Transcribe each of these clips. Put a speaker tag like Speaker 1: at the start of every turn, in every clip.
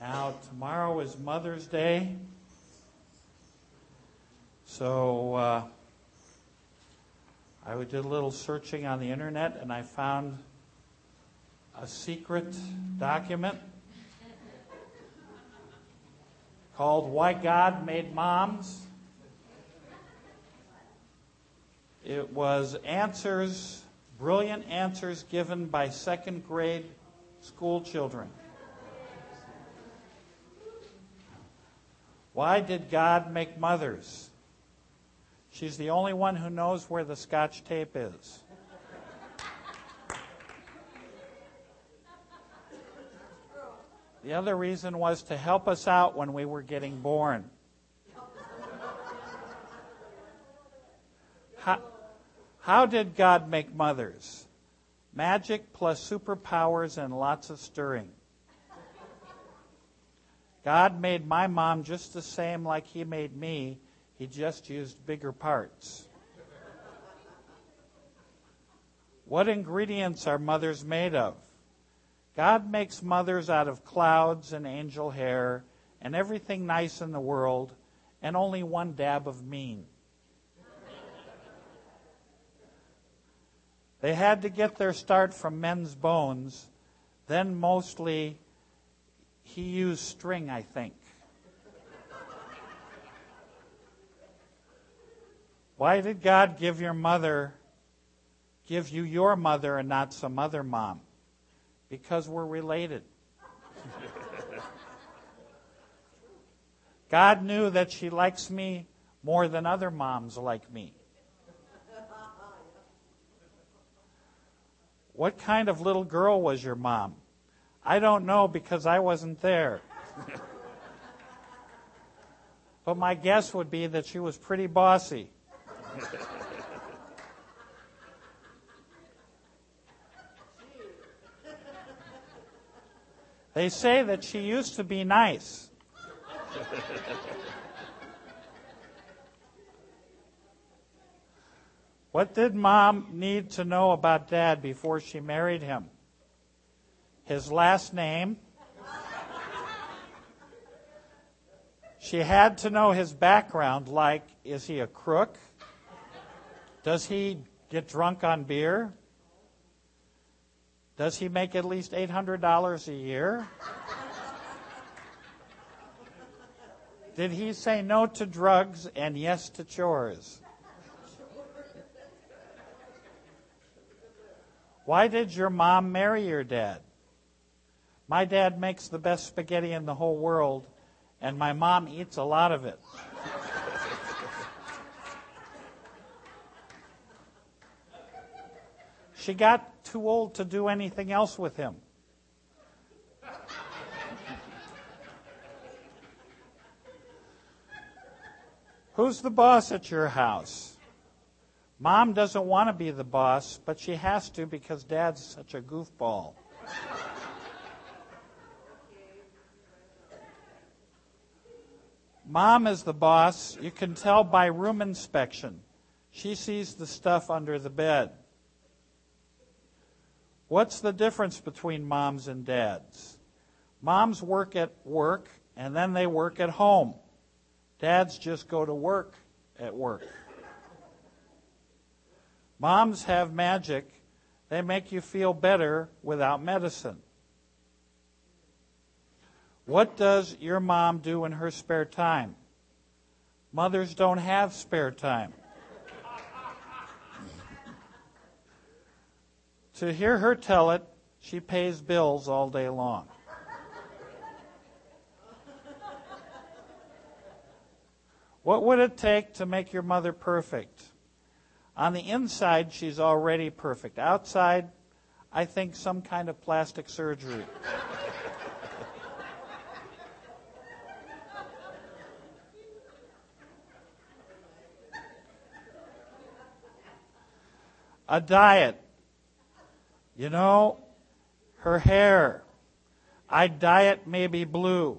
Speaker 1: Now, tomorrow is Mother's Day, so I did a little searching on the internet, and I found a secret document called Why God Made Moms. It was brilliant answers given by second grade school children. Why did God make mothers? She's the only one who knows where the Scotch tape is. The other reason was to help us out when we were getting born. How did God make mothers? Magic plus superpowers and lots of stirring. God made my mom just the same like He made me. He just used bigger parts. What ingredients are mothers made of? God makes mothers out of clouds and angel hair and everything nice in the world and only one dab of mean. They had to get their start from men's bones. Then mostly He used string, I think. Why did God give you your mother and not some other mom? Because we're related. God knew that she likes me more than other moms like me. What kind of little girl was your mom? I don't know because I wasn't there. But my guess would be that she was pretty bossy. They say that she used to be nice. What did Mom need to know about Dad before she married him? His last name. She had to know his background, like, is he a crook? Does he get drunk on beer? Does he make at least $800 a year? Did he say no to drugs and yes to chores? Why did your mom marry your dad? My dad makes the best spaghetti in the whole world, and my mom eats a lot of it. She got too old to do anything else with him. Who's the boss at your house? Mom doesn't want to be the boss, but she has to because Dad's such a goofball. Mom is the boss. You can tell by room inspection. She sees the stuff under the bed. What's the difference between moms and dads? Moms work at work, and then they work at home. Dads just go to work at work. Moms have magic. They make you feel better without medicine. What does your mom do in her spare time? Mothers don't have spare time. To hear her tell it, she pays bills all day long. What would it take to make your mother perfect? On the inside, she's already perfect. Outside, I think some kind of plastic surgery. A diet. You know, her hair. I'd dye it maybe blue.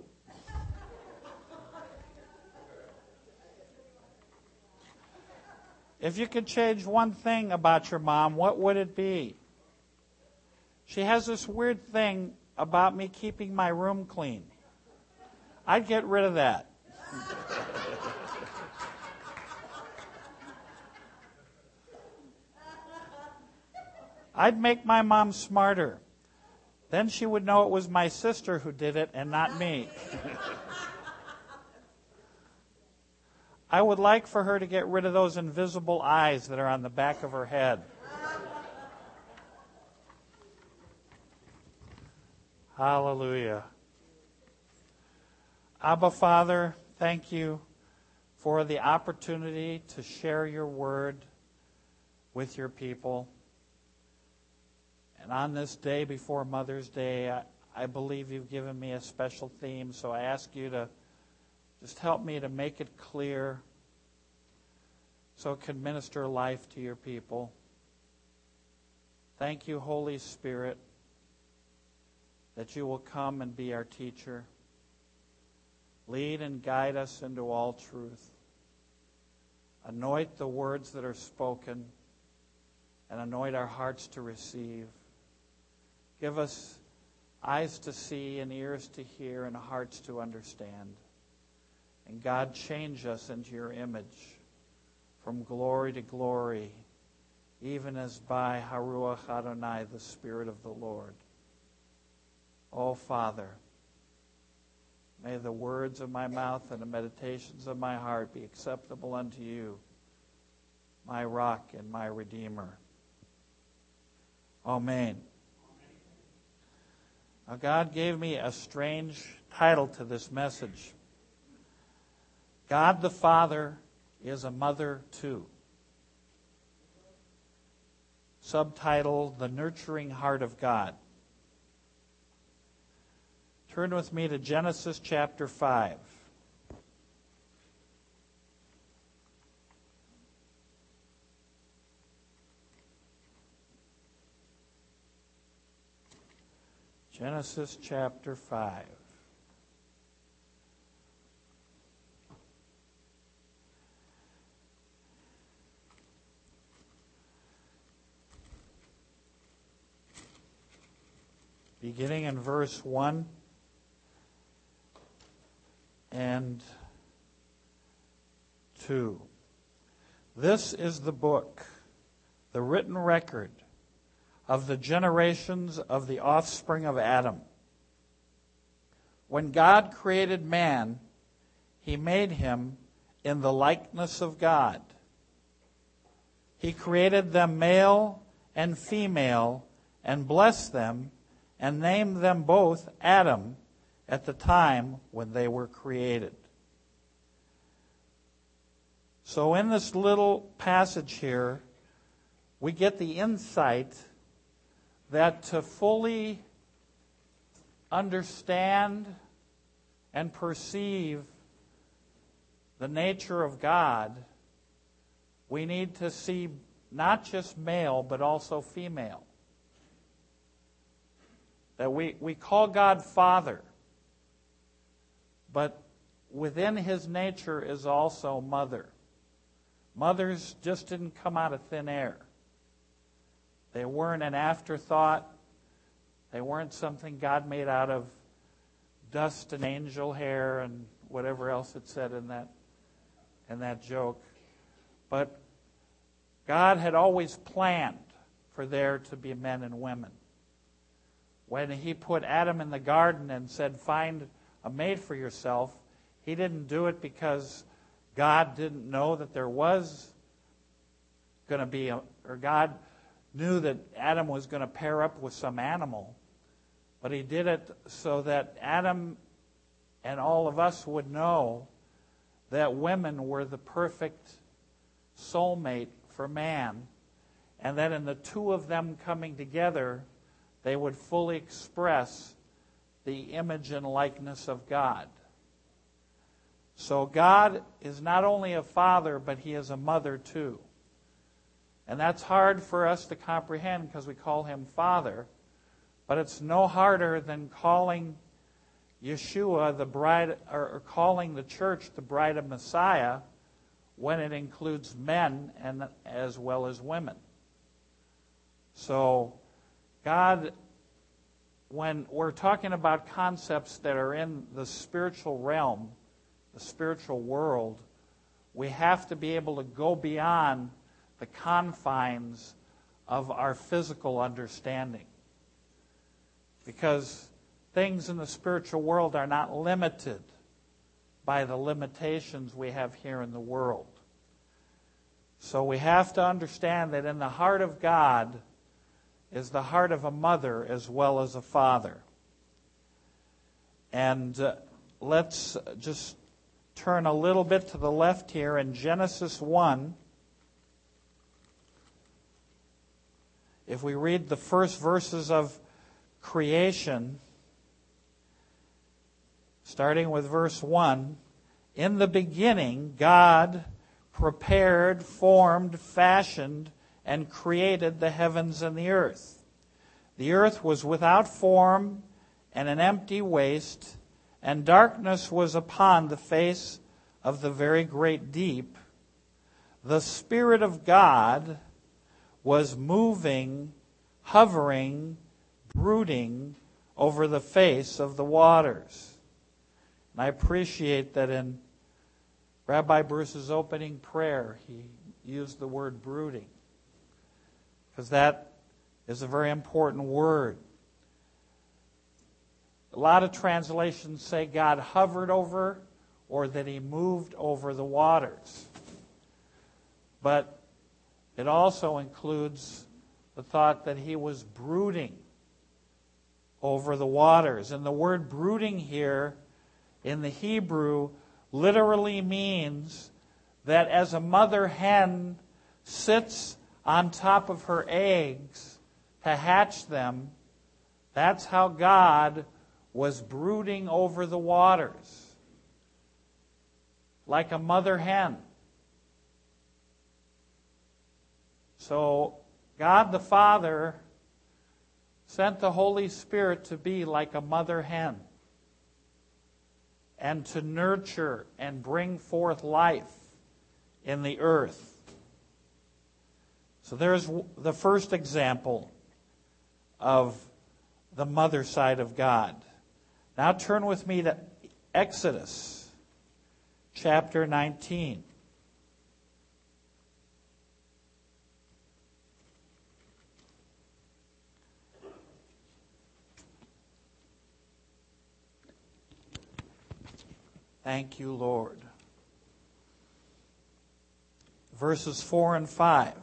Speaker 1: If you could change one thing about your mom, what would it be? She has this weird thing about me keeping my room clean. I'd get rid of that. I'd make my mom smarter. Then she would know it was my sister who did it and not me. I would like for her to get rid of those invisible eyes that are on the back of her head. Hallelujah. Abba, Father, thank you for the opportunity to share your word with your people. And on this day before Mother's Day, I believe you've given me a special theme, so I ask you to just help me to make it clear so it can minister life to your people. Thank you, Holy Spirit, that you will come and be our teacher. Lead and guide us into all truth. Anoint the words that are spoken and anoint our hearts to receive. Give us eyes to see and ears to hear and hearts to understand. And God, change us into your image from glory to glory, even as by Haruach Adonai, the Spirit of the Lord. Oh, Father, may the words of my mouth and the meditations of my heart be acceptable unto you, my rock and my redeemer. Amen. Now, God gave me a strange title to this message. God the Father is a mother too. Subtitle, The Nurturing Heart of God. Turn with me to Genesis chapter 5. Genesis chapter 5. Beginning in verse 1 and 2. This is the book, the written record of the generations of the offspring of Adam. When God created man, he made him in the likeness of God. He created them male and female and blessed them and named them both Adam at the time when they were created. So in this little passage here, we get the insight that to fully understand and perceive the nature of God, we need to see not just male, but also female. That we call God Father, but within his nature is also mother. Mothers just didn't come out of thin air. They weren't an afterthought. They weren't something God made out of dust and angel hair and whatever else it said in that joke. But God had always planned for there to be men and women. When he put Adam in the garden and said, find a mate for yourself, he didn't do it because God didn't know that there was going to be, or God knew that Adam was going to pair up with some animal. But he did it so that Adam and all of us would know that women were the perfect soulmate for man, and that in the two of them coming together, they would fully express the image and likeness of God. So God is not only a father, but he is a mother too. And that's hard for us to comprehend because we call him Father, but it's no harder than calling Yeshua the bride, or calling the church the bride of Messiah, when it includes men and as well as women. So God when we're talking about concepts that are in the spiritual realm, the spiritual world, we have to be able to go beyond the confines of our physical understanding. Because things in the spiritual world are not limited by the limitations we have here in the world. So we have to understand that in the heart of God is the heart of a mother as well as a father. And let's just turn a little bit to the left here in Genesis 1. If we read the first verses of creation, starting with verse 1, in the beginning, God prepared, formed, fashioned, and created the heavens and the earth. The earth was without form and an empty waste, and darkness was upon the face of the very great deep. The Spirit of God was moving, hovering, brooding over the face of the waters. And I appreciate that in Rabbi Bruce's opening prayer, he used the word brooding, because that is a very important word. A lot of translations say God hovered over or that he moved over the waters. But it also includes the thought that he was brooding over the waters. And the word brooding here in the Hebrew literally means that as a mother hen sits on top of her eggs to hatch them, that's how God was brooding over the waters, like a mother hen. So God the Father sent the Holy Spirit to be like a mother hen and to nurture and bring forth life in the earth. So there's the first example of the mother side of God. Now turn with me to Exodus chapter 19. Thank you, Lord. Verses 4 and 5.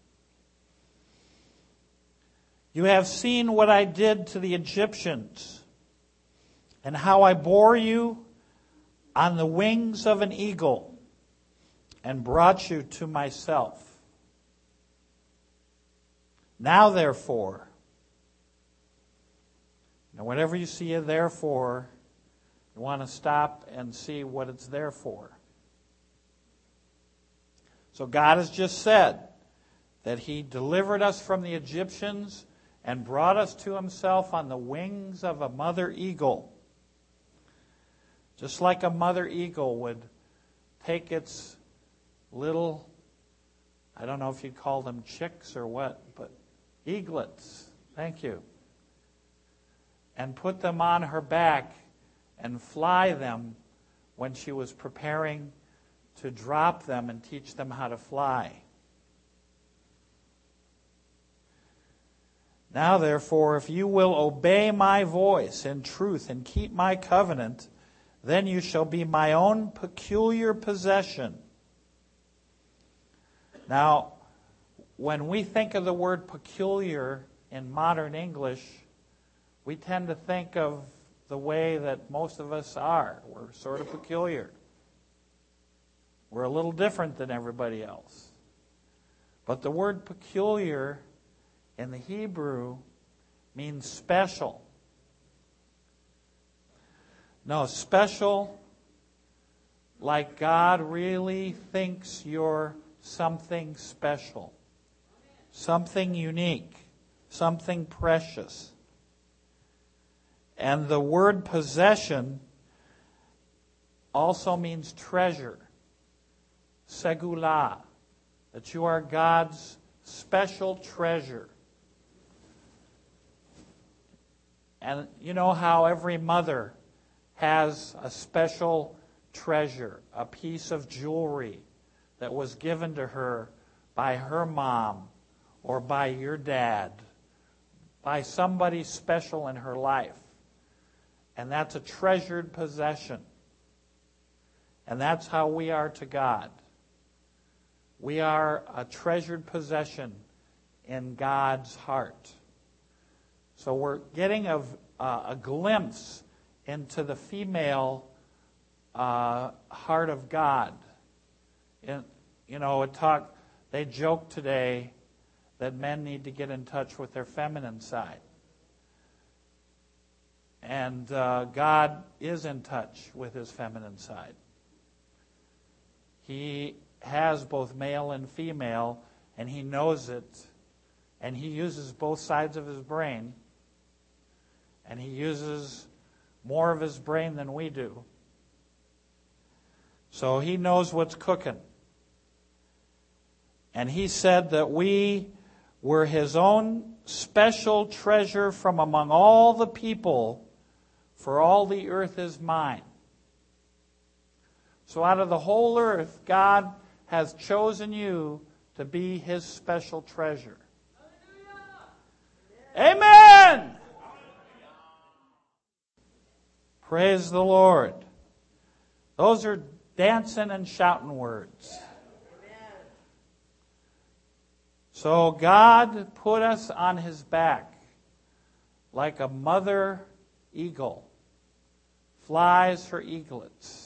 Speaker 1: You have seen what I did to the Egyptians, and how I bore you on the wings of an eagle and brought you to myself. Now, therefore, whenever you see a therefore, you want to stop and see what it's there for. So God has just said that he delivered us from the Egyptians and brought us to himself on the wings of a mother eagle. Just like a mother eagle would take its little, I don't know if you'd call them chicks or what, but eaglets, thank you, and put them on her back and fly them when she was preparing to drop them and teach them how to fly. Now, therefore, if you will obey my voice in truth and keep my covenant, then you shall be my own peculiar possession. Now, when we think of the word peculiar in modern English, we tend to think of the way that most of us are. We're sort of peculiar. We're a little different than everybody else. But the word peculiar in the Hebrew means special. No, special like God really thinks you're something special, something unique, something precious. And the word possession also means treasure, segula, that you are God's special treasure. And you know how every mother has a special treasure, a piece of jewelry that was given to her by her mom or by your dad, by somebody special in her life. And that's a treasured possession. And that's how we are to God. We are a treasured possession in God's heart. So we're getting a glimpse into the female heart of God. They joke today that men need to get in touch with their feminine side. And God is in touch with his feminine side. He has both male and female, and he knows it, and he uses both sides of his brain, and he uses more of his brain than we do. So he knows what's cooking. And he said that we were his own special treasure from among all the people, for all the earth is mine. So out of the whole earth, God has chosen you to be his special treasure. Amen! Praise the Lord. Those are dancing and shouting words. So God put us on his back like a mother eagle flies her eaglets.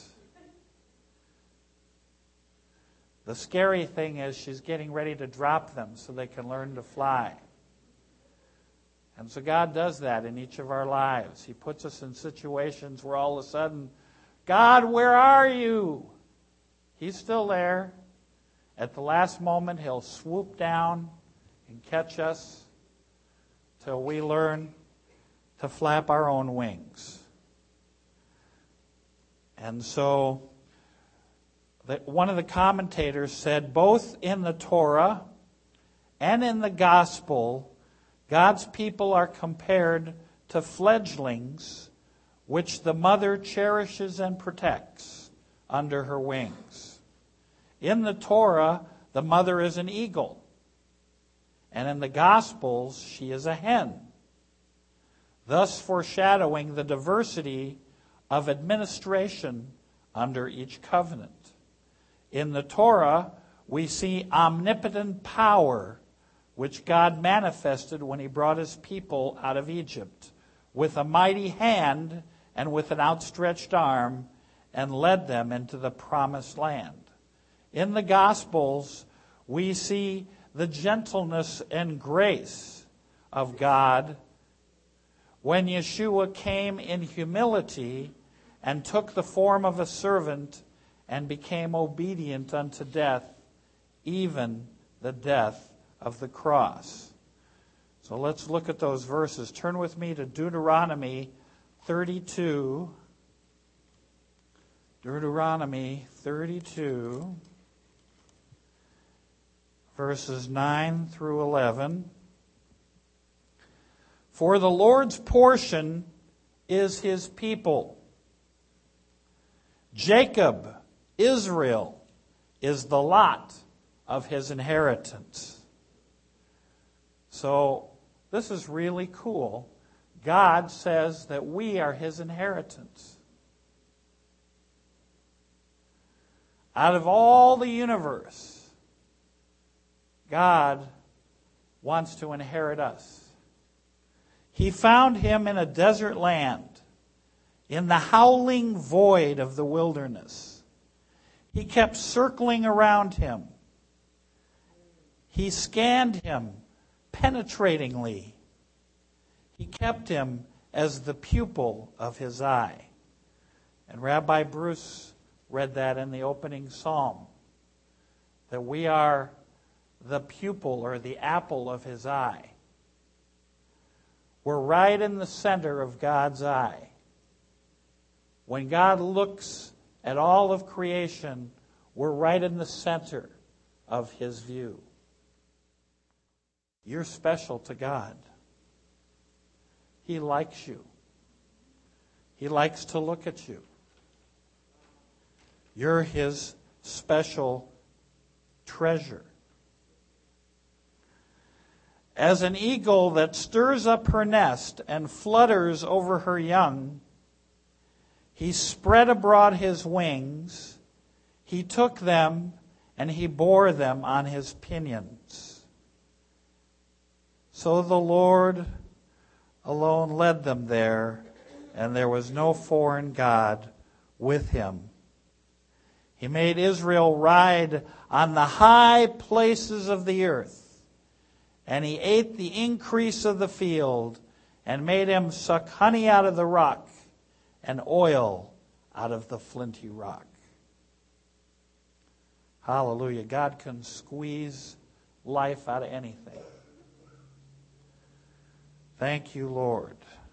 Speaker 1: The scary thing is she's getting ready to drop them so they can learn to fly. And so God does that in each of our lives. He puts us in situations where all of a sudden, God, where are you? He's still there. At the last moment, he'll swoop down and catch us till we learn to flap our own wings. And so one of the commentators said, both in the Torah and in the gospel, God's people are compared to fledglings which the mother cherishes and protects under her wings. In the Torah, the mother is an eagle, and in the Gospels, she is a hen, thus foreshadowing the diversity of administration under each covenant. In the Torah, we see omnipotent power, which God manifested when he brought his people out of Egypt, with a mighty hand and with an outstretched arm, and led them into the promised land. In the Gospels, we see the gentleness and grace of God when Yeshua came in humility and took the form of a servant and became obedient unto death, even the death of the cross. So let's look at those verses. Turn with me to Deuteronomy 32. Deuteronomy 32, verses 9 through 11. For the Lord's portion is his people. Jacob, Israel, is the lot of his inheritance. So this is really cool. God says that we are his inheritance. Out of all the universe, God wants to inherit us. He found him in a desert land, in the howling void of the wilderness. He kept circling around him. He scanned him penetratingly. He kept him as the pupil of his eye. And Rabbi Bruce read that in the opening psalm, that we are the pupil or the apple of his eye. We're right in the center of God's eye. When God looks at all of creation, we're right in the center of his view. You're special to God. He likes you. He likes to look at you. You're his special treasure. As an eagle that stirs up her nest and flutters over her young, he spread abroad his wings, he took them, and he bore them on his pinions. So the Lord alone led them there, and there was no foreign god with him. He made Israel ride on the high places of the earth, and he ate the increase of the field, and made him suck honey out of the rock, and oil out of the flinty rock. Hallelujah. God can squeeze life out of anything. Thank you, Lord.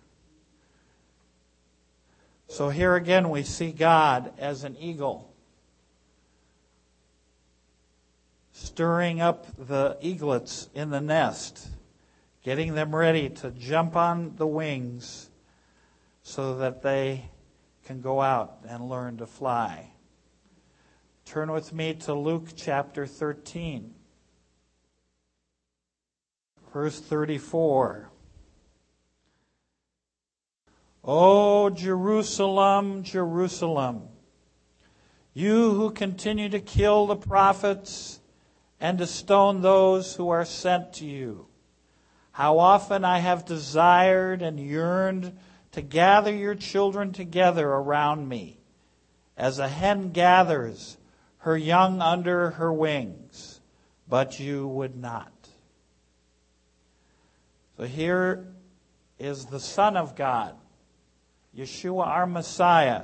Speaker 1: So here again we see God as an eagle, stirring up the eaglets in the nest, getting them ready to jump on the wings so that they can go out and learn to fly. Turn with me to Luke chapter 13, verse 34. O Jerusalem, Jerusalem, you who continue to kill the prophets and to stone those who are sent to you, how often I have desired and yearned to gather your children together around me, as a hen gathers her young under her wings, but you would not. So here is the Son of God, Yeshua our Messiah,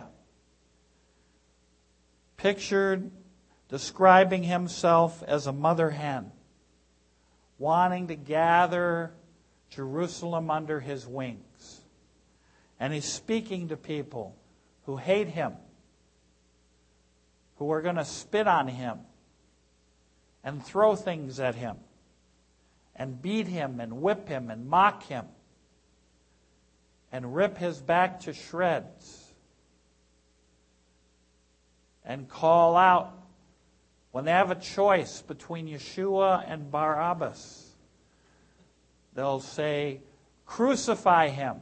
Speaker 1: pictured describing himself as a mother hen, wanting to gather Jerusalem under his wings. And he's speaking to people who hate him, who are going to spit on him and throw things at him and beat him and whip him and mock him and rip his back to shreds and call out when they have a choice between Yeshua and Barabbas. They'll say, crucify him.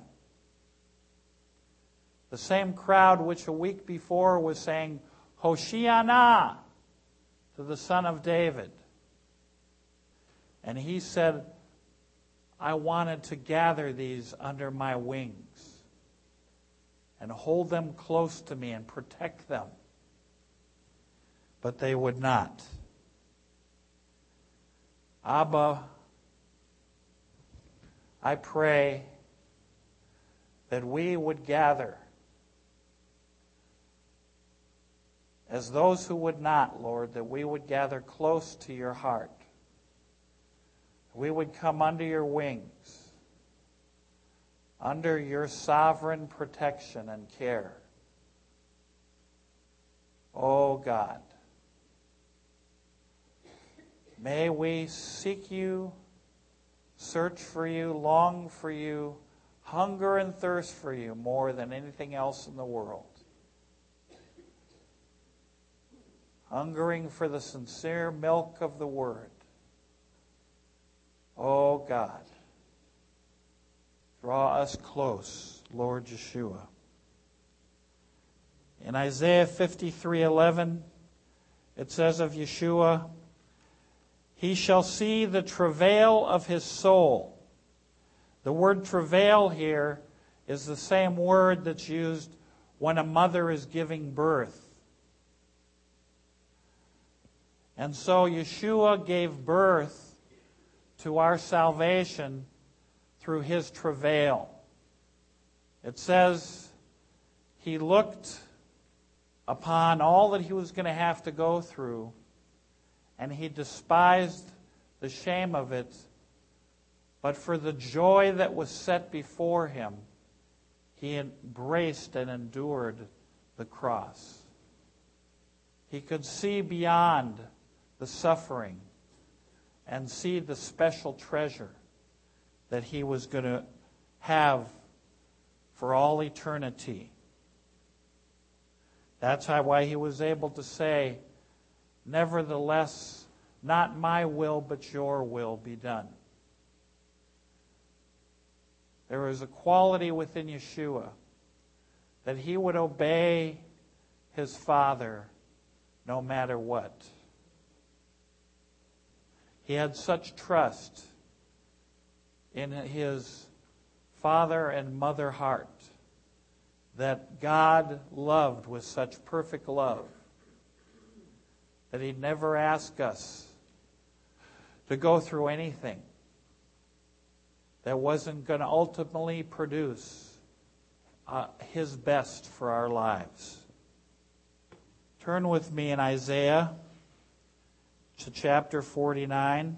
Speaker 1: The same crowd which a week before was saying, Hoshiana, to the Son of David. And he said, I wanted to gather these under my wings and hold them close to me and protect them. But they would not. Abba, I pray that we would gather as those who would not, Lord, that we would gather close to your heart. We would come under your wings, under your sovereign protection and care. Oh God, may we seek you, search for you, long for you, hunger and thirst for you more than anything else in the world. Hungering for the sincere milk of the Word. Oh God, draw us close, Lord Yeshua. In Isaiah 53:11, it says of Yeshua, he shall see the travail of his soul. The word travail here is the same word that's used when a mother is giving birth. And so Yeshua gave birth to our salvation through his travail. It says he looked upon all that he was going to have to go through, and he despised the shame of it, but for the joy that was set before him, he embraced and endured the cross. He could see beyond the suffering and see the special treasure that he was going to have for all eternity That's why he was able to say, nevertheless, not my will, but your will be done. There was a quality within Yeshua that he would obey his Father no matter what. He had such trust in his father and mother heart that God loved with such perfect love that he'd never ask us to go through anything that wasn't going to ultimately produce his best for our lives. Turn with me in Isaiah to chapter 49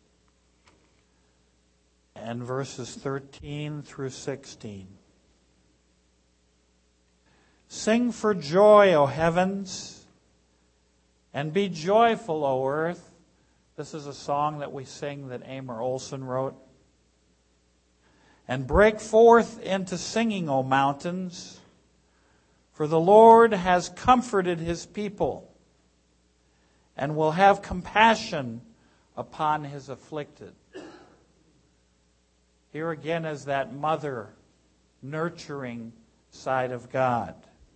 Speaker 1: and verses 13 through 16. Sing for joy, O heavens, and be joyful, O earth. This is a song that we sing that Amor Olson wrote. And break forth into singing, O mountains, for the Lord has comforted his people and will have compassion upon his afflicted. Here again is that mother nurturing side of God.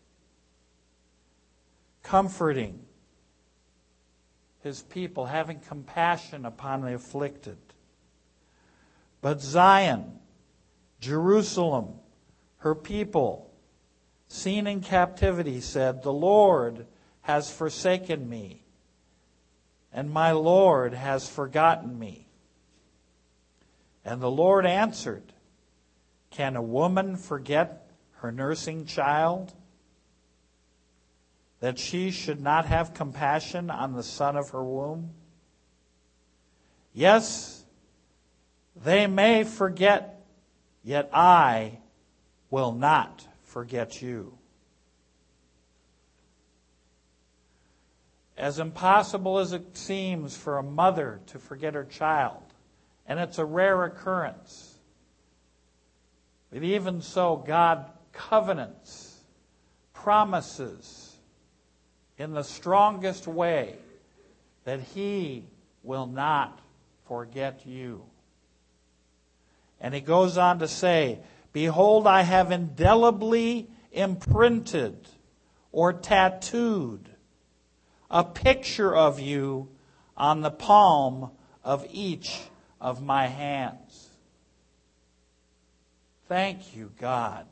Speaker 1: Comforting his people, having compassion upon the afflicted. But Zion, Jerusalem, her people, seen in captivity, said, the Lord has forsaken me, and my Lord has forgotten me. And the Lord answered, can a woman forget her nursing child, that she should not have compassion on the son of her womb? Yes, they may forget, yet I will not forget you. As impossible as it seems for a mother to forget her child, and it's a rare occurrence, but even so, God covenants, promises in the strongest way that he will not forget you. And he goes on to say, behold, I have indelibly imprinted or tattooed a picture of you on the palm of each of my hands. Thank you, God.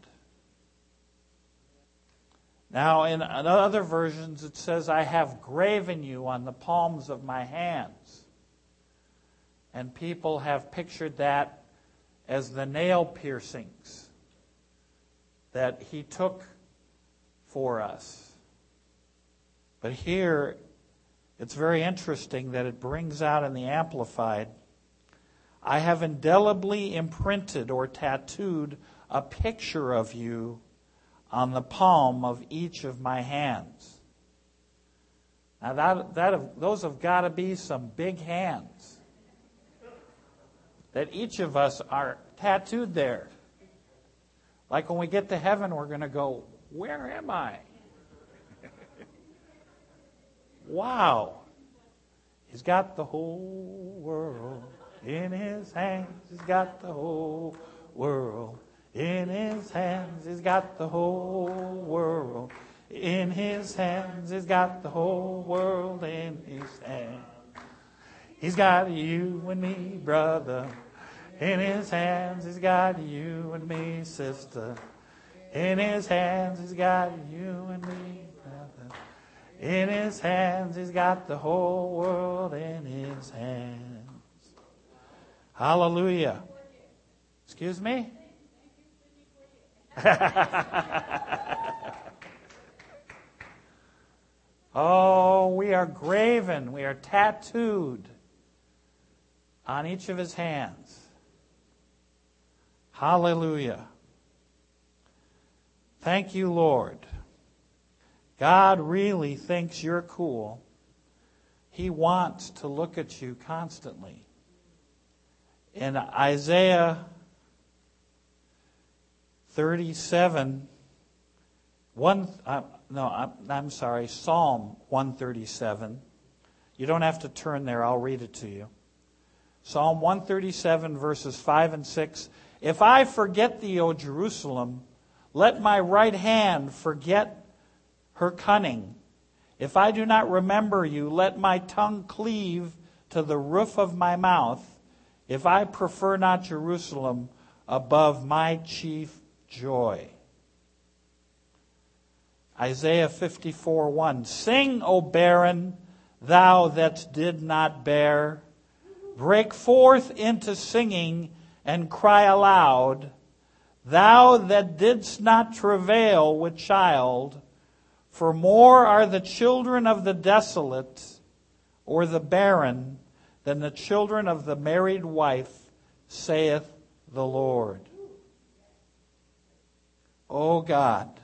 Speaker 1: Now, in other versions, it says, I have graven you on the palms of my hands. And people have pictured that as the nail piercings that he took for us. But here, it's very interesting that it brings out in the Amplified, I have indelibly imprinted or tattooed a picture of you on the palm of each of my hands. Now those have got to be some big hands that each of us are tattooed there. Like when we get to heaven, we're going to go, where am I? Wow. He's got the whole world in his hands. He's got the whole world in his hands. He's got the whole world in his hands. He's got the whole world in his hands. He's got you and me, brother, in his hands. He's got you and me, sister, in his hands. He's got you and me, brother, in his hands. He's got the whole world in his hands. Hallelujah. Excuse me? Oh, we are graven, we are tattooed on each of his hands. Hallelujah. Thank you, Lord. God really thinks you're cool. He wants to look at you constantly. In Isaiah 37, Psalm 137. You don't have to turn there. I'll read it to you. Psalm 137, verses 5 and 6. If I forget thee, O Jerusalem, let my right hand forget her cunning. If I do not remember you, let my tongue cleave to the roof of my mouth. If I prefer not Jerusalem above my chief joy. Isaiah 54:1. Sing, O barren, thou that did not bear. Break forth into singing and cry aloud, thou that didst not travail with child. For more are the children of the desolate, or the barren, than the children of the married wife, saith the Lord. Oh God,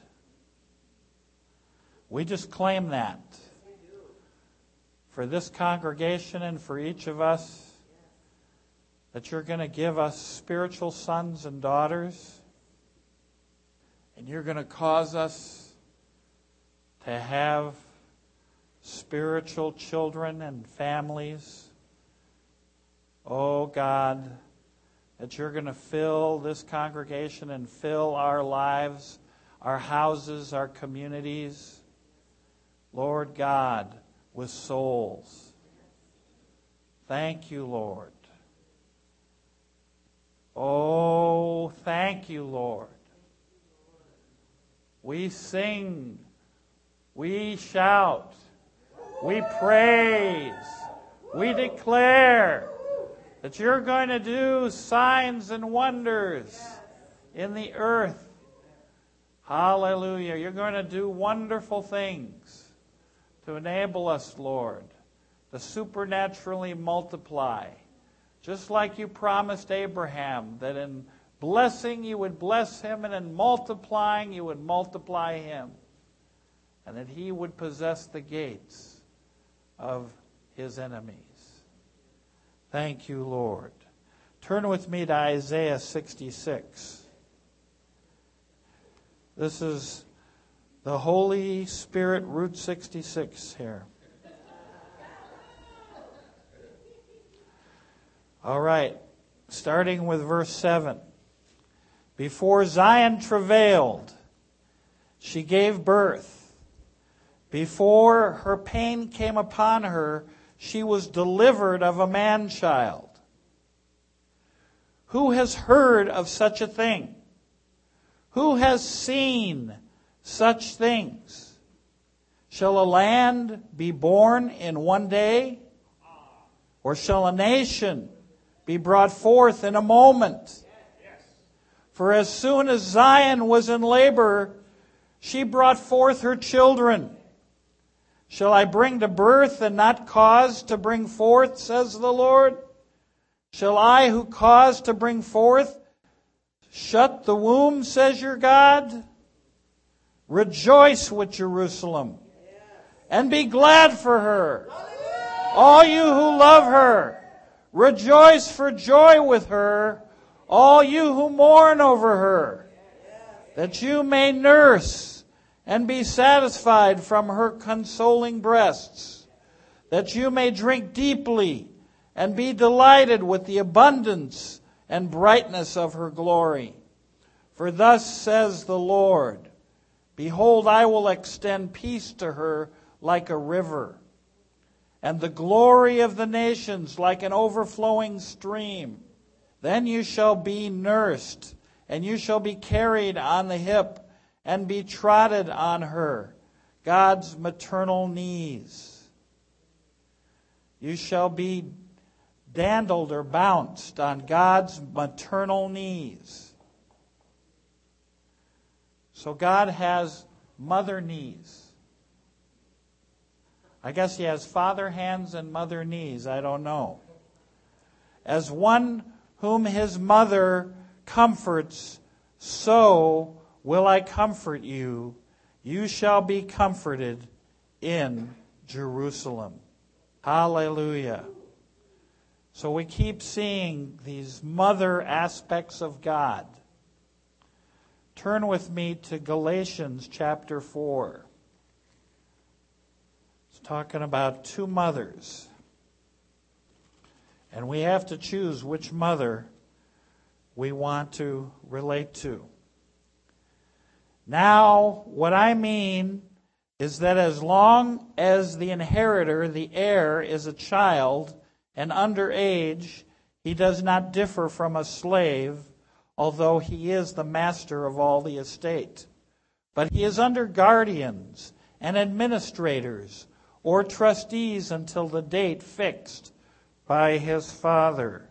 Speaker 1: we just claim that for this congregation and for each of us, that you're going to give us spiritual sons and daughters, and you're going to cause us to have spiritual children and families. Oh God, that you're going to fill this congregation and fill our lives, our houses, our communities, Lord God, with souls. Thank you, Lord. Oh, thank you, Lord. We sing, we shout, we praise, we declare that you're going to do signs and wonders in the earth. Hallelujah. You're going to do wonderful things to enable us, Lord, to supernaturally multiply. Just like you promised Abraham, that in blessing you would bless him, and in multiplying you would multiply him, and that he would possess the gates of his enemies. Thank you, Lord. Turn with me to Isaiah 66. This is the Holy Spirit Route 66 here. All right, starting with verse 7. Before Zion travailed, she gave birth. Before her pain came upon her, she was delivered of a man-child. Who has heard of such a thing? Who has seen such things? Shall a land be born in one day? Or shall a nation be brought forth in a moment? For as soon as Zion was in labor, she brought forth her children. Shall I bring to birth and not cause to bring forth, says the Lord? Shall I, who cause to bring forth, shut the womb, says your God? Rejoice with Jerusalem, and be glad for her. All you who love her, rejoice for joy with her, all you who mourn over her, that you may nurse and be satisfied from her consoling breasts, that you may drink deeply and be delighted with the abundance and brightness of her glory. For thus says the Lord, behold, I will extend peace to her like a river, and the glory of the nations like an overflowing stream. Then you shall be nursed, and you shall be carried on the hip, and be trotted on her, God's maternal knees. You shall be dandled or bounced on God's maternal knees. So God has mother knees. I guess he has father hands and mother knees. I don't know. As one whom his mother comforts, so will I comfort you. You shall be comforted in Jerusalem. Hallelujah. So we keep seeing these mother aspects of God. Turn with me to Galatians chapter 4. It's talking about two mothers. And we have to choose which mother we want to relate to. Now, what I mean is that as long as the inheritor, the heir, is a child and underage, he does not differ from a slave, although he is the master of all the estate. But he is under guardians and administrators or trustees until the date fixed by his father.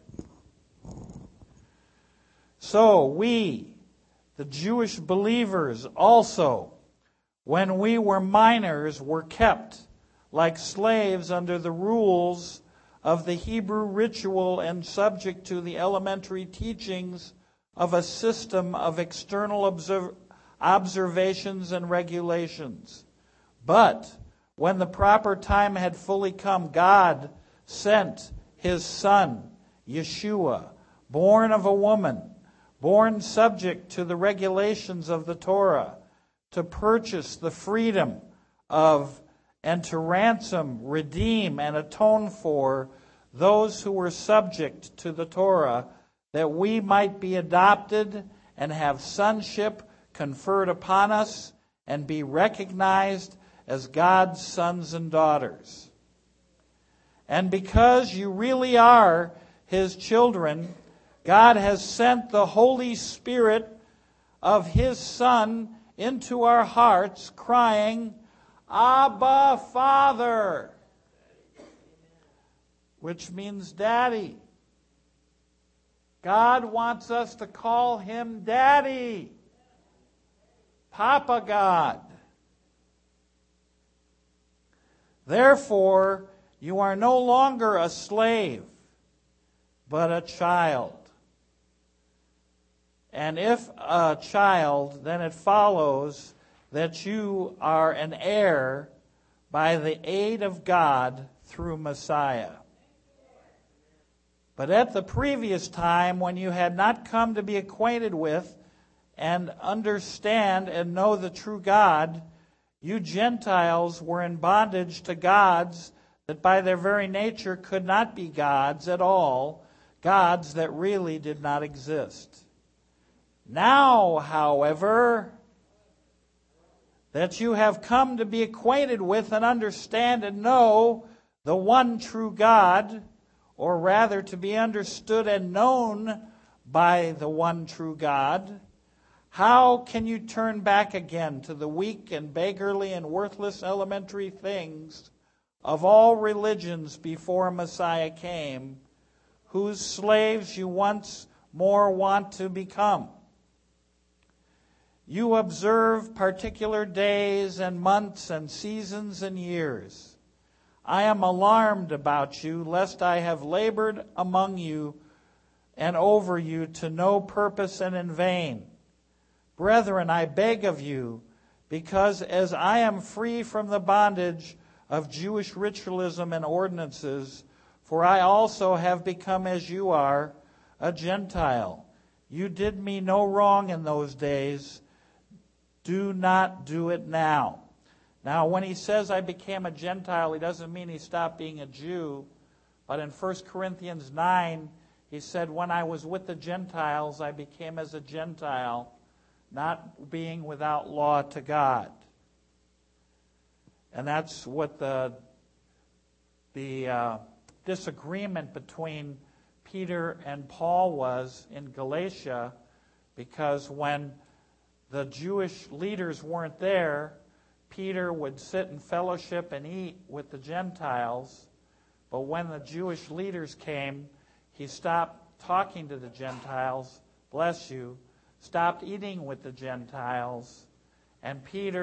Speaker 1: So we, the Jewish believers, also, when we were minors, were kept like slaves under the rules of the Hebrew ritual and subject to the elementary teachings of a system of external observations and regulations. But when the proper time had fully come, God sent His Son, Yeshua, born of a woman, born subject to the regulations of the Torah, to purchase the freedom of and to ransom, redeem, and atone for those who were subject to the Torah, that we might be adopted and have sonship conferred upon us and be recognized as God's sons and daughters. And because you really are His children, God has sent the Holy Spirit of His Son into our hearts, crying, Abba, Father, which means Daddy. God wants us to call Him Daddy, Papa God. Therefore, you are no longer a slave, but a child. And if a child, then it follows that you are an heir by the aid of God through Messiah. But at the previous time, when you had not come to be acquainted with and understand and know the true God, you Gentiles were in bondage to gods that by their very nature could not be gods at all, gods that really did not exist. Now, however, that you have come to be acquainted with and understand and know the one true God, or rather to be understood and known by the one true God, how can you turn back again to the weak and beggarly and worthless elementary things of all religions before Messiah came, whose slaves you once more want to become? You observe particular days and months and seasons and years. I am alarmed about you, lest I have labored among you and over you to no purpose and in vain. Brethren, I beg of you, because as I am free from the bondage of Jewish ritualism and ordinances, for I also have become as you are, a Gentile. You did me no wrong in those days. Do not do it now. Now, when he says I became a Gentile, he doesn't mean he stopped being a Jew. But in 1 Corinthians 9, he said, when I was with the Gentiles, I became as a Gentile, not being without law to God. And that's what the disagreement between Peter and Paul was in Galatia, because when the Jewish leaders weren't there, Peter would sit in fellowship and eat with the Gentiles. But when the Jewish leaders came, he stopped talking to the Gentiles, bless you, stopped eating with the Gentiles. And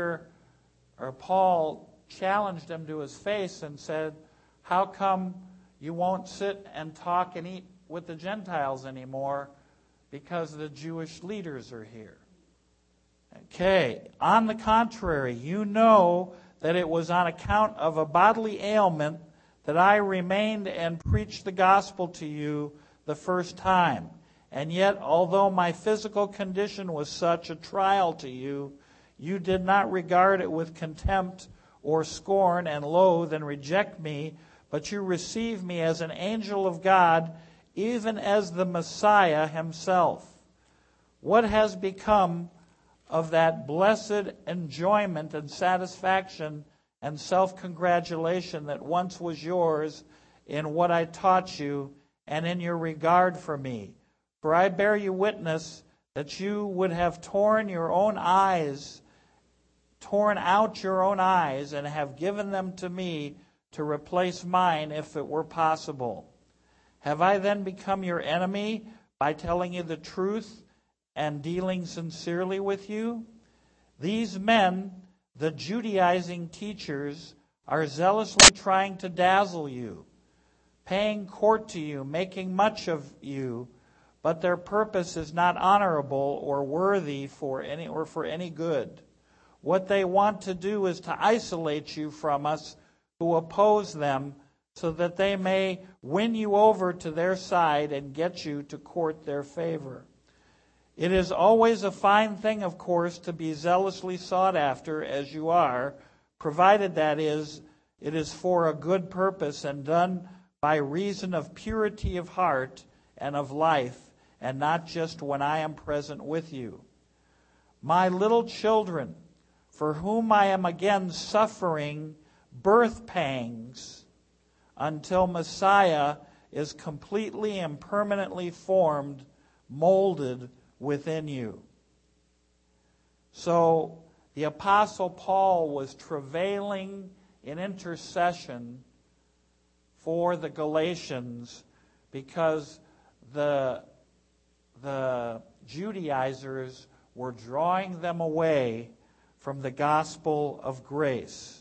Speaker 1: Paul challenged him to his face and said, how come you won't sit and talk and eat with the Gentiles anymore? Because the Jewish leaders are here. Okay, on the contrary, you know that it was on account of a bodily ailment that I remained and preached the gospel to you the first time. And yet, although my physical condition was such a trial to you, you did not regard it with contempt or scorn and loathe and reject me, but you received me as an angel of God, even as the Messiah himself. What has become of that blessed enjoyment and satisfaction and self-congratulation that once was yours in what I taught you and in your regard for me? For I bear you witness that you would have torn out your own eyes, and have given them to me to replace mine if it were possible. Have I then become your enemy by telling you the truth and dealing sincerely with you? These men, the Judaizing teachers, are zealously trying to dazzle you, paying court to you, making much of you, but their purpose is not honorable or worthy for any good. What they want to do is to isolate you from us who oppose them, so that they may win you over to their side and get you to court their favor. It is always a fine thing, of course, to be zealously sought after as you are, provided that it is for a good purpose and done by reason of purity of heart and of life, and not just when I am present with you. My little children, for whom I am again suffering birth pangs until Messiah is completely and permanently formed, molded within you. So the Apostle Paul was travailing in intercession for the Galatians because the Judaizers were drawing them away from the gospel of grace.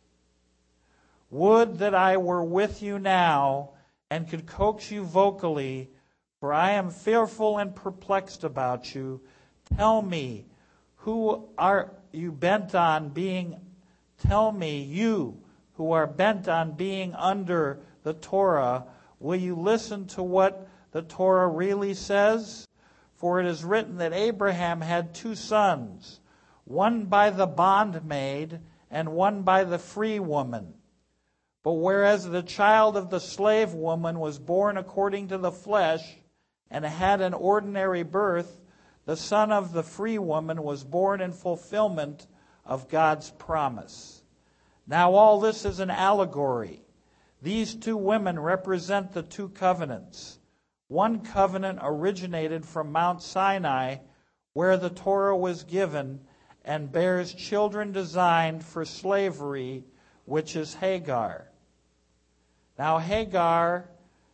Speaker 1: Would that I were with you now and could coax you vocally, for I am fearful and perplexed about you. Tell me, who are you bent on being? Tell me, you who are bent on being under the Torah, will you listen to what the Torah really says? For it is written that Abraham had 2 sons, one by the bondmaid and one by the free woman. But whereas the child of the slave woman was born according to the flesh and had an ordinary birth, the son of the free woman was born in fulfillment of God's promise. Now all this is an allegory. These 2 women represent the 2 covenants. One covenant originated from Mount Sinai, where the Torah was given, and bears children designed for slavery, which is Hagar. Now Hagar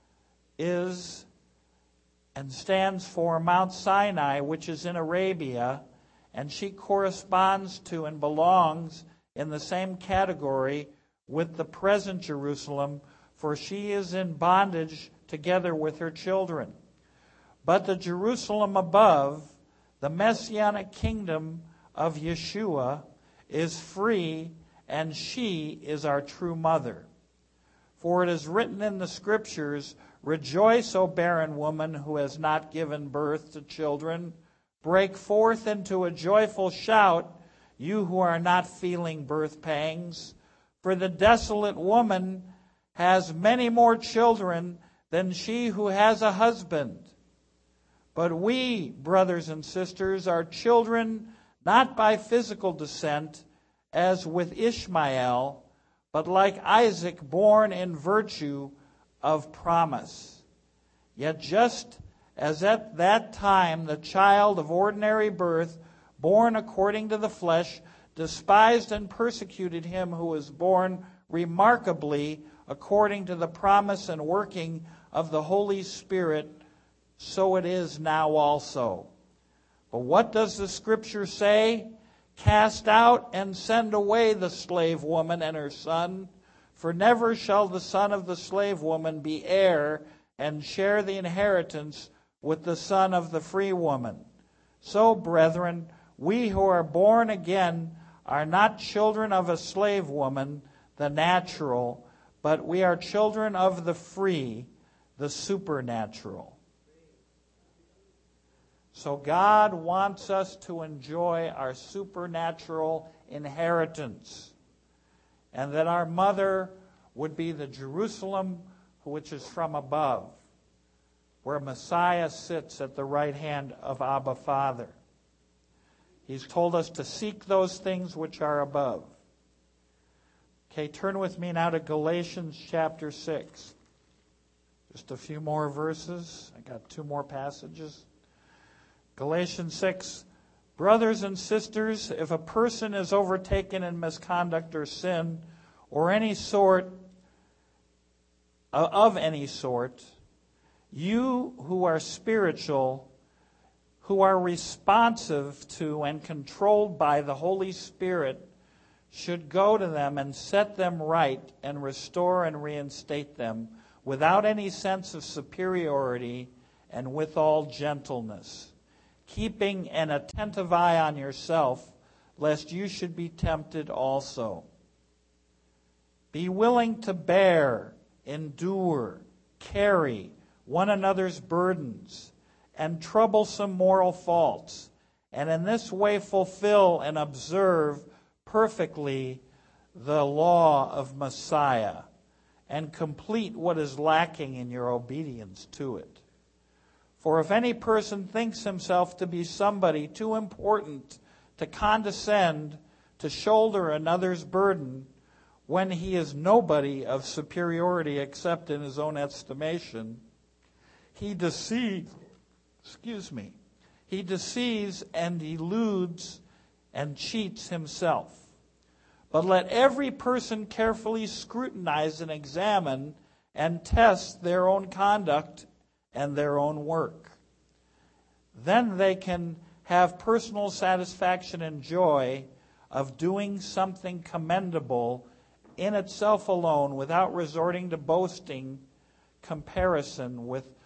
Speaker 1: is and stands for Mount Sinai, which is in Arabia, and she corresponds to and belongs in the same category with the present Jerusalem, for she is in bondage together with her children. But the Jerusalem above, the Messianic kingdom of Yeshua, is free, and she is our true mother. For it is written in the Scriptures, "Rejoice, O barren woman who has not given birth to children. Break forth into a joyful shout, you who are not feeling birth pangs. For the desolate woman has many more children than she who has a husband. But we, brothers and sisters, are children not by physical descent, as with Ishmael, but like Isaac, born in virtue of promise. Yet just as at that time the child of ordinary birth, born according to the flesh, despised and persecuted him who was born remarkably according to the promise and working of the Holy Spirit, so it is now also. But what does the Scripture say? Cast out and send away the slave woman and her son, for never shall the son of the slave woman be heir and share the inheritance with the son of the free woman. So, brethren, we who are born again are not children of a slave woman, the natural, but we are children of the free, the supernatural. So God wants us to enjoy our supernatural inheritance, and that our mother would be the Jerusalem which is from above, where Messiah sits at the right hand of Abba Father. He's told us to seek those things which are above. Okay, turn with me now to Galatians chapter 6. Just a few more verses. I got 2 more passages. Galatians 6. Brothers and sisters, if a person is overtaken in misconduct or sin, or any sort, of any sort, you who are spiritual, who are responsive to and controlled by the Holy Spirit, should go to them and set them right and restore and reinstate them without any sense of superiority and with all gentleness, keeping an attentive eye on yourself, lest you should be tempted also. Be willing to bear, endure, carry one another's burdens and troublesome moral faults, and in this way fulfill and observe perfectly the law of Messiah, and complete what is lacking in your obedience to it. For if any person thinks himself to be somebody too important to condescend to shoulder another's burden, when he is nobody of superiority except in his own estimation, he deceives and eludes and cheats himself. But let every person carefully scrutinize and examine and test their own conduct and their own work. Then they can have personal satisfaction and joy of doing something commendable in itself alone, without resorting to boastful comparison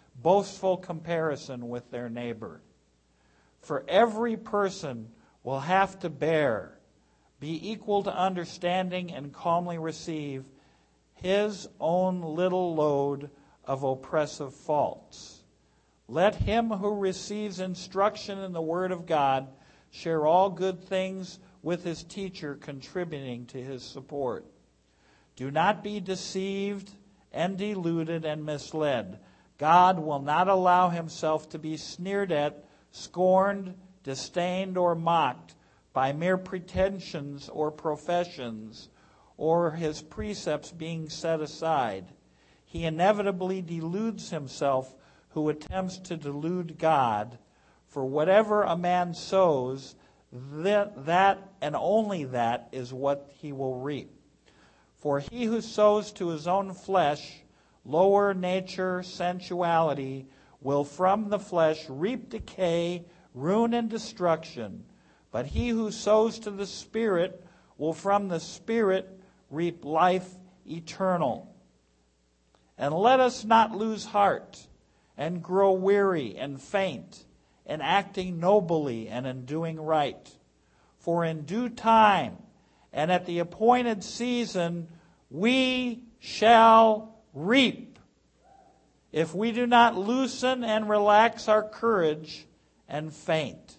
Speaker 1: with their neighbor. For every person will have to bear, be equal to understanding, and calmly receive his own little load of oppressive faults. Let him who receives instruction in the Word of God share all good things with his teacher, contributing to his support. Do not be deceived and deluded and misled. God will not allow himself to be sneered at, scorned, disdained, or mocked by mere pretensions or professions, or his precepts being set aside. He inevitably deludes himself who attempts to delude God. For whatever a man sows, that and only that is what he will reap. For he who sows to his own flesh lower nature, sensuality, will from the flesh reap decay, ruin, and destruction. But he who sows to the Spirit will from the Spirit reap life eternal. And let us not lose heart and grow weary and faint in acting nobly and in doing right. For in due time and at the appointed season we shall reap, if we do not loosen and relax our courage and faint.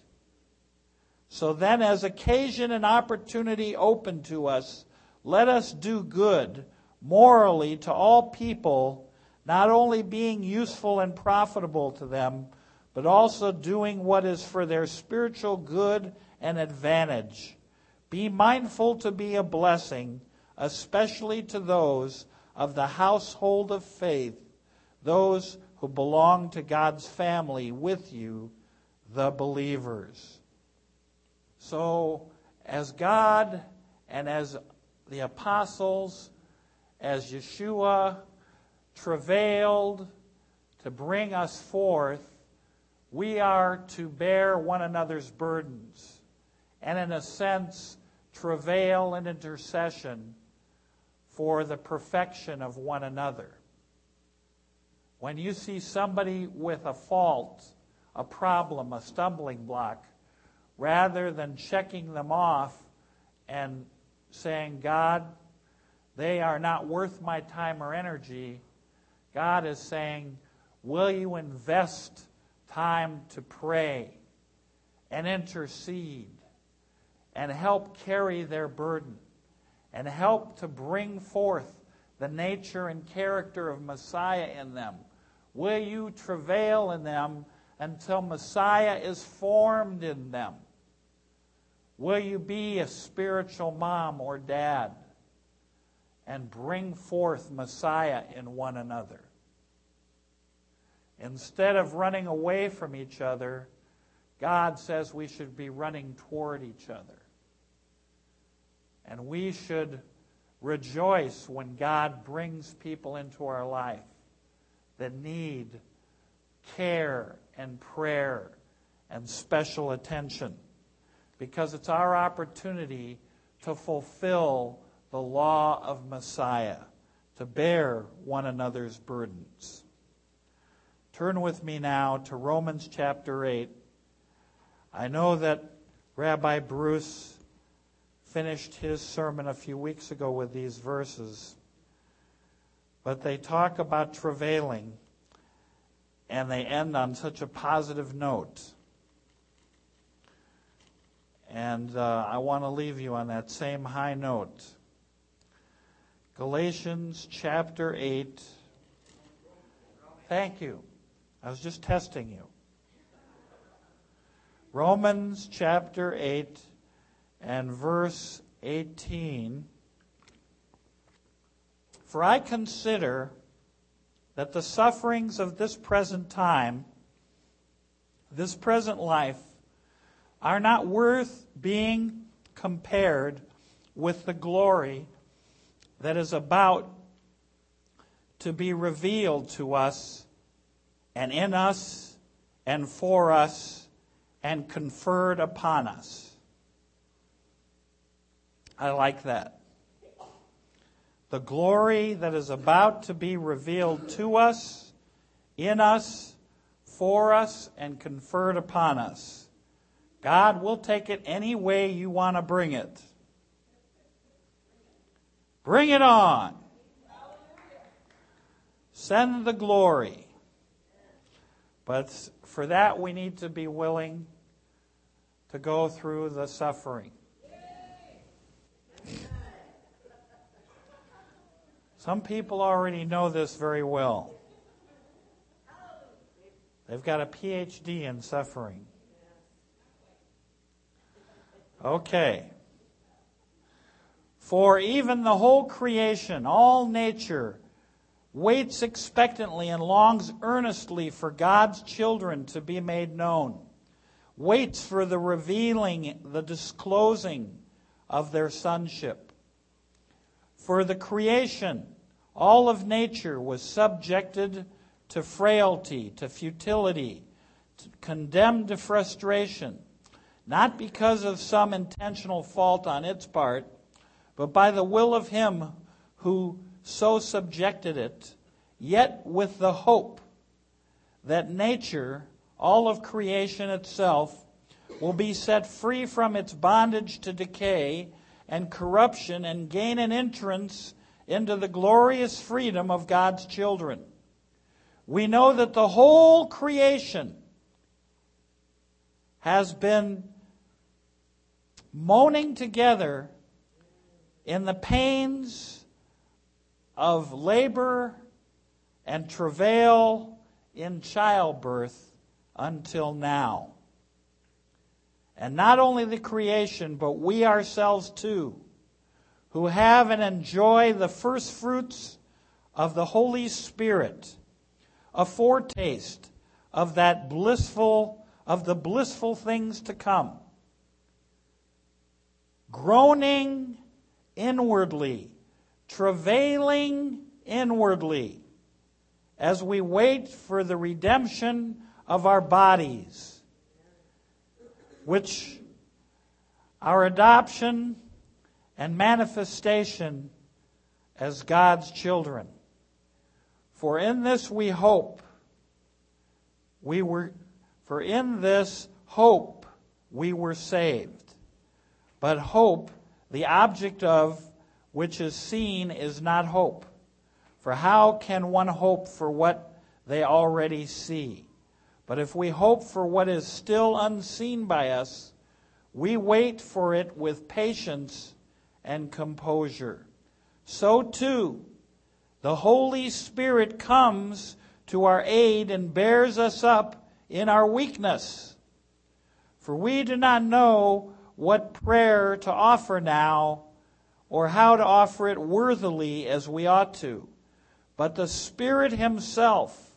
Speaker 1: So then, as occasion and opportunity open to us, let us do good morally to all people, not only being useful and profitable to them, but also doing what is for their spiritual good and advantage. Be mindful to be a blessing, especially to those of the household of faith, those who belong to God's family with you, the believers. So, as God and as the apostles, as Yeshua travailed to bring us forth, we are to bear one another's burdens and, in a sense, travail in intercession for the perfection of one another. When you see somebody with a fault, a problem, a stumbling block, rather than checking them off and saying, God, they are not worth my time or energy, God is saying, will you invest time to pray and intercede and help carry their burden and help to bring forth the nature and character of Messiah in them? Will you travail in them until Messiah is formed in them? Will you be a spiritual mom or dad and bring forth Messiah in one another? Instead of running away from each other, God says we should be running toward each other. And we should rejoice when God brings people into our life that need care and prayer and special attention, because it's our opportunity to fulfill the law of Messiah, to bear one another's burdens. Turn with me now to Romans chapter 8. I know that Rabbi Bruce finished his sermon a few weeks ago with these verses, but they talk about travailing, and they end on such a positive note. And I want to leave you on that same high note. Galatians chapter 8. Thank you. I was just testing you. Romans chapter 8 and verse 18. For I consider that the sufferings of this present time, this present life, are not worth being compared with the glory that is about to be revealed to us and in us and for us and conferred upon us. I like that. The glory that is about to be revealed to us, in us, for us, and conferred upon us. God will take it any way you want to bring it. Bring it on. Send the glory. But for that we need to be willing to go through the suffering. Some people already know this very well. They've got a PhD in suffering. Okay. For even the whole creation, all nature, waits expectantly and longs earnestly for God's children to be made known. Waits for the revealing, the disclosing of their sonship. For the creation, all of nature was subjected to frailty, to futility, condemned to frustration, not because of some intentional fault on its part, but by the will of Him who so subjected it, yet with the hope that nature, all of creation itself, will be set free from its bondage to decay and corruption and gain an entrance into the glorious freedom of God's children. We know that the whole creation has been moaning together in the pains of labor and travail in childbirth until now. And not only the creation, but we ourselves too, who have and enjoy the first fruits of the Holy Spirit, a foretaste of the blissful things to come. Groaning inwardly, travailing inwardly, as we wait for the redemption of our bodies, which our adoption and manifestation as God's children. For in this we hope. For in this hope we were saved. But hope, the object of which is seen, is not hope. For how can one hope for what they already see? But if we hope for what is still unseen by us, we wait for it with patience and composure. So too, the Holy Spirit comes to our aid and bears us up in our weakness. For we do not know what prayer to offer now, or how to offer it worthily as we ought to. But the Spirit Himself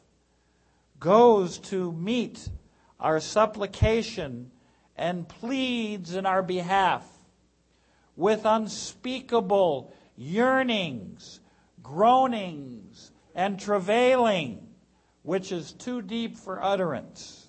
Speaker 1: goes to meet our supplication and pleads in our behalf with unspeakable yearnings, groanings, and travailing, which is too deep for utterance.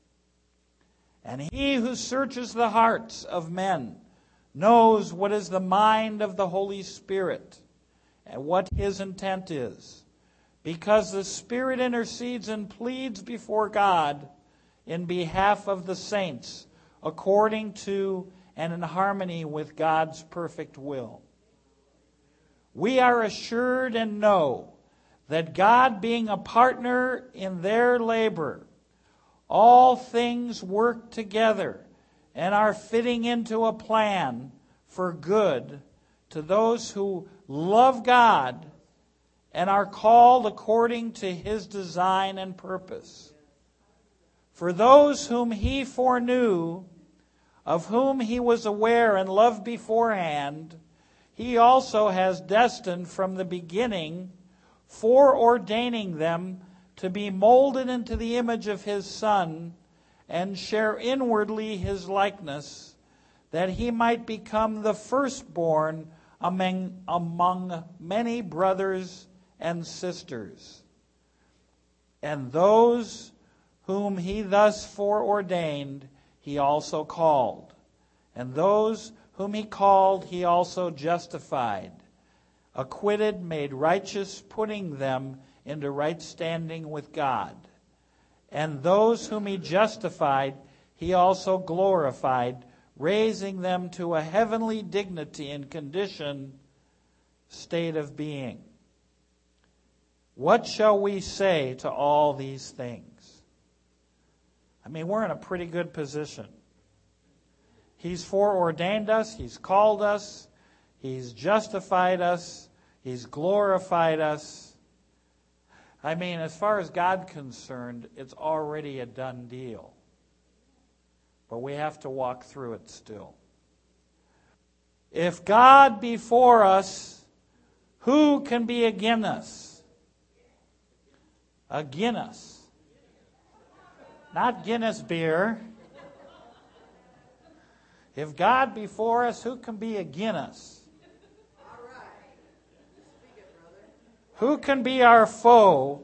Speaker 1: And He who searches the hearts of men knows what is the mind of the Holy Spirit and what His intent is, because the Spirit intercedes and pleads before God in behalf of the saints, according to and in harmony with God's perfect will. We are assured and know that God, being a partner in their labor, all things work together and are fitting into a plan for good to those who love God and are called according to His design and purpose. For those whom He foreknew, of whom He was aware and loved beforehand, He also has destined from the beginning, foreordaining them to be molded into the image of His Son and share inwardly His likeness, that He might become the firstborn among many brothers and sisters. And those whom He thus foreordained, He also called. And those whom He called, He also justified. Acquitted, made righteous, putting them into right standing with God. And those whom He justified, He also glorified, raising them to a heavenly dignity and condition, state of being. What shall we say to all these things? I mean, we're in a pretty good position. He's foreordained us, He's called us, He's justified us, He's glorified us. I mean, as far as God's concerned, it's already a done deal. But we have to walk through it still. If God be for us, who can be against us? Against us. Not Guinness beer. If God be for us, who can be against us?
Speaker 2: All right. Speak it, brother.
Speaker 1: Who can be our foe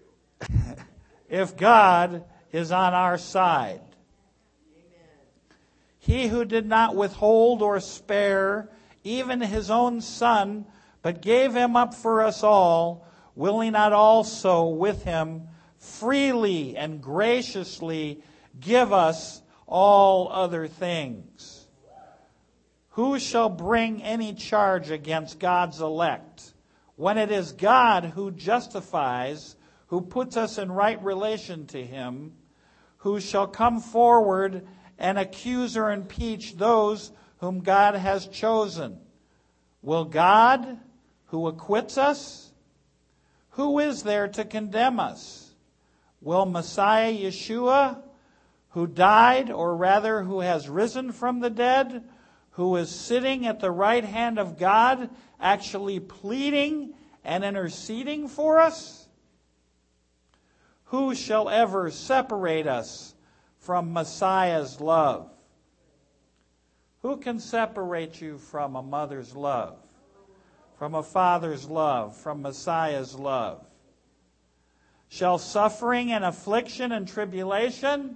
Speaker 1: if God is on our side?
Speaker 2: Amen.
Speaker 1: He who did not withhold or spare even His own Son, but gave Him up for us all, will He not also with Him freely and graciously give us all other things? Who shall bring any charge against God's elect, when it is God who justifies, who puts us in right relation to Him? Who shall come forward and accuse or impeach those whom God has chosen? Will God, who acquits us? Who is there to condemn us? Will Messiah Yeshua, who died, or rather who has risen from the dead, who is sitting at the right hand of God, actually pleading and interceding for us? Who shall ever separate us from Messiah's love? Who can separate you from a mother's love, from a father's love, from Messiah's love? Shall suffering and affliction and tribulation,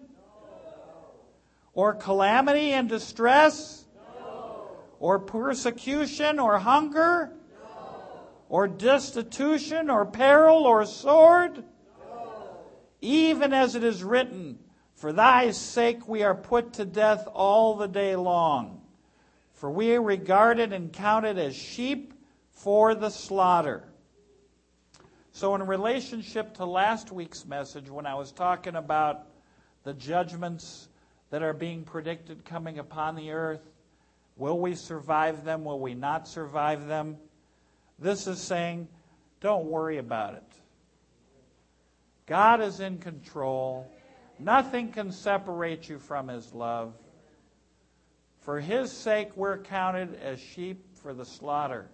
Speaker 1: or calamity and distress, or persecution, or hunger, or destitution, or peril, or sword? Even as it is written, for thy sake we are put to death all the day long. For we are regarded and counted as sheep for the slaughter. So in relationship to last week's message, when I was talking about the judgments that are being predicted coming upon the earth. Will we survive them? Will we not survive them? This is saying, don't worry about it. God is in control. Nothing can separate you from His love. For His sake, we're counted as sheep for the slaughter.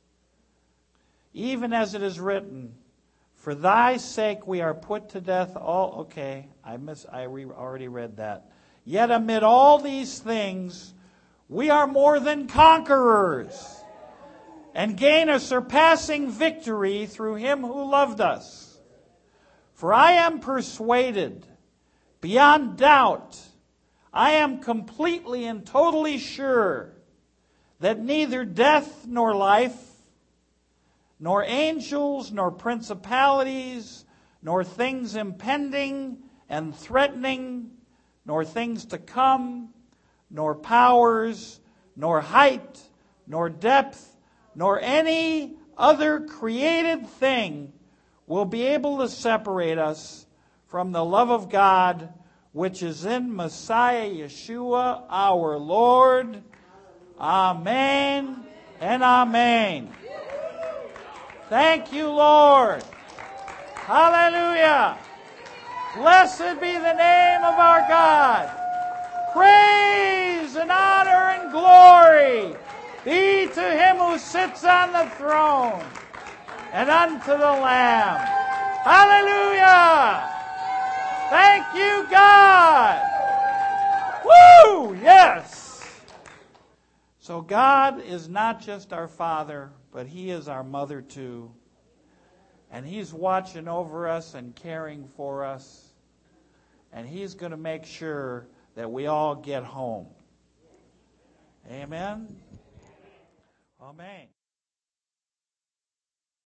Speaker 1: Even as it is written, for thy sake we are put to death all... Okay, I already read that. Yet amid all these things, we are more than conquerors and gain a surpassing victory through Him who loved us. For I am persuaded, beyond doubt, I am completely and totally sure that neither death nor life, nor angels, nor principalities, nor things impending and threatening, nor things to come, nor powers, nor height, nor depth, nor any other created thing will be able to separate us from the love of God, which is in Messiah Yeshua our Lord. Amen and amen. Thank you, Lord. Hallelujah. Blessed be the name of our God. Praise and honor and glory be to Him who sits on the throne and unto the Lamb. Hallelujah. Thank you, God. Woo! Yes. So God is not just our Father, but He is our mother too. And He's watching over us and caring for us. And He's going to make sure that we all get home. Amen? Amen.